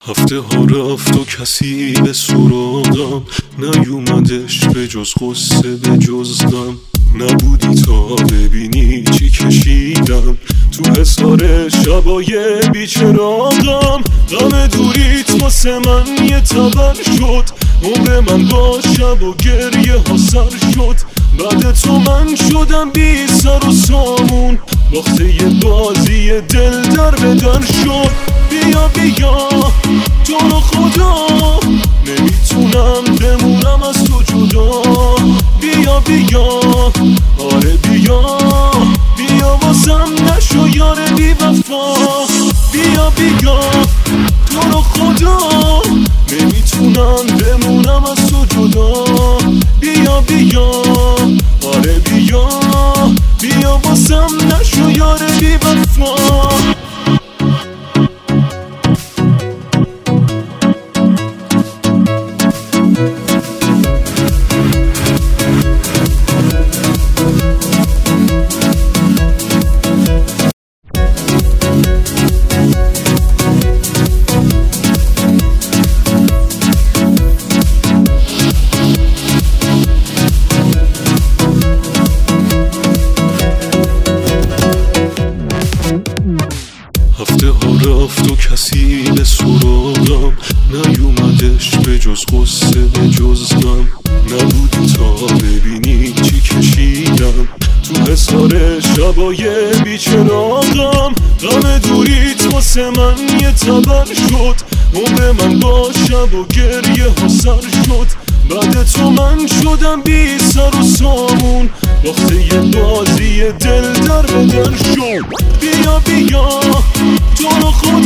هفته ها رفت و کسی به سراغم نیومدش به جز قصه به جز غم. نبودی تا ببینی چی کشیدم تو حصار شبای بیچراغم. غم دوریت واسه من یه تبر شد، عمر من با شب و گریه ها سر شد. بعد تو من شدم بی سر و سامون، باخته یه بازی دل در به در شد. بیا بیا تو رو خدا، نمیتونم بمونم از تو جدا. بیا بیا آره بیا بیا واسم نشو یار بی وفا. بیا بیا تو رو خدا، نمیتونم بمونم از تو جدا. بیا بیا آره بیا بیا واسم نشو یار بی وفا. هفته ها رفت و کسی به سراغم نیومدش به جز قصه به جز غم. نبودی تا ببینی چی کشیدم تو حصار شبای بیچراغم. غم دوریت واسه من یه تبر شد، عمر من با شب و گریه ها سر شد. بعد تو من شدم بی سر و سامون، باخته یه بازی دل در به در شد. بیا بیا تو رو خدا،